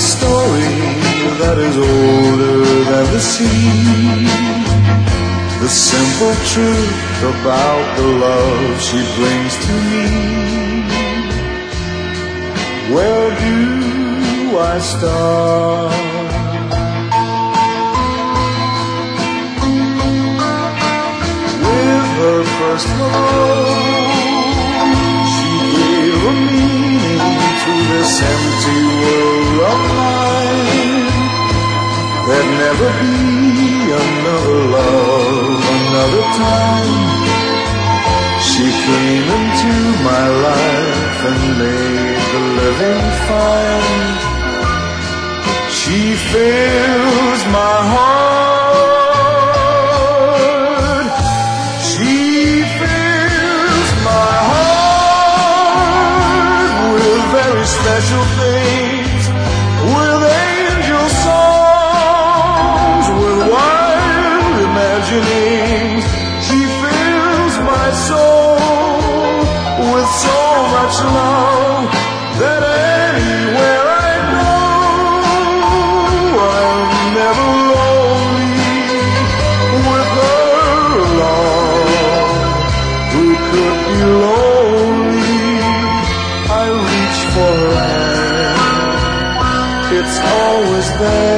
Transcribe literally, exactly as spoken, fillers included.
story that is older than the sea, the simple truth about the love she brings to me. Where do I start? With her first love, she gave a meaning to this empty world of mine. There'd never be another love, another time. She came into my life and made the living fine. She fills my heart. She fills my heart with very special things, with angel songs, with wild imaginings. She fills my soul with so much love that anywhere I go, I'm never lonely with her along. Who could be lonely? I reach for her hand, it's always there.